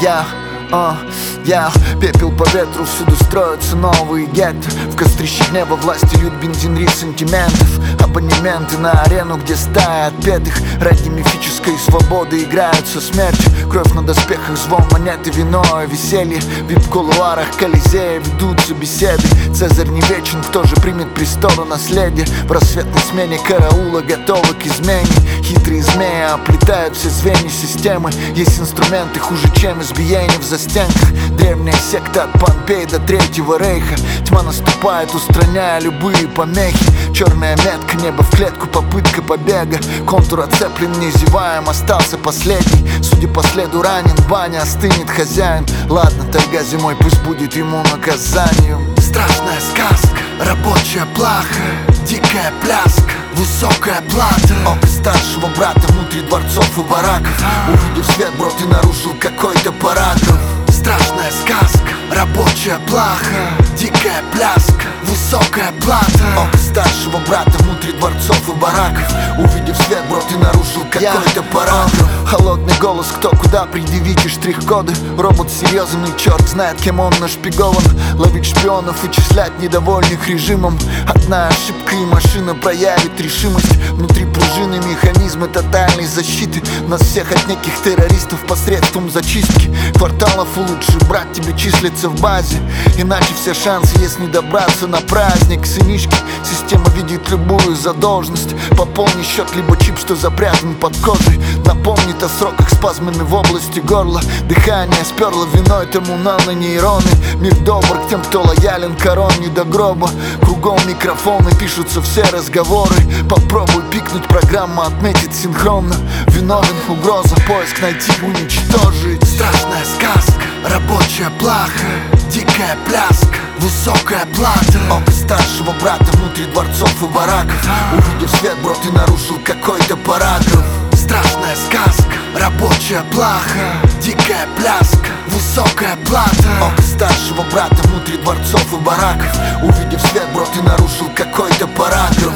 Я пепел по ветру, всюду строятся новые гетто. В кострище гнева власти льют бензин, рис сантиментов. Абонементы на арену, где стая отпетых ради мифической свободы играют со смертью. Кровь на доспехах, звон монеты, вино и веселье. В вип-кулуарах Колизея ведутся беседы. Цезарь не вечен, кто же примет престол наследие? В рассветной смене караула готовы к измене. Хитрые змеи оплетают все звенья системы. Есть инструменты хуже, чем избиение в застенках. Древняя секта от Помпеи до Третьего Рейха. Тьма наступает, устраняя любые помехи. Черная метка, небо в клетку, попытка побега. Контур оцеплен, не зеваем, остался последний. Судя по следу ранен, баня остынет хозяин. Ладно, тайга зимой, пусть будет ему наказанием. Страшная сказка, рабочая плаха, дикая пляска, высокая плата. Око старшего брата внутри дворцов и бараков. Увидев свет, бро, ты нарушил какой-то параграф. Страшная сказка, рабочая плаха, дикая пляска, высокая плата. Око старшего брата внутри дворцов и бараков. Увидев свет, бро, ты нарушил какой-то параграф. Холодный голос, кто куда, предъявите штрих-коды. Робот серьезный, черт знает, кем он нашпигован. Ловить шпионов, вычислять недовольных режимом. Одна ошибка и машина проявит решимость. Внутри пружины механизмы тотальной защиты. Нас всех от неких террористов посредством зачистки кварталов. Лучше брать тебе числится в базе, иначе все шансы есть не добраться на праздник. Сынишки, система видит любую задолженность. Пополни счет, либо чип, что запрятан под кожей. Напомнит о сроках спазмами в области горла. Дыхание сперло виной, тому нейроны. Мир добр к тем, кто лоялен короне до гроба. Кругом микрофоны, пишутся все разговоры. Попробуй пикнуть, программа отметит синхронно. Виновен, угроза, поиск найти, уничтожить. Страшная сказка, рабочая плаха, дикая пляска, высокая плата. Око старшего брата внутри дворцов и бараков. Увидев свет, бро, ты нарушил какой-то параграф. Страшная сказка, рабочая плаха, дикая пляска, высокая плата. Око старшего брата внутри дворцов и бараков. Увидев свет, бро, ты нарушил какой-то параграф.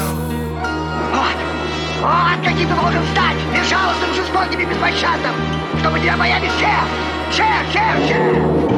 Вот каким ты должен стать, безжалостным, жестоким и беспощадным, чтобы тебя боялись все.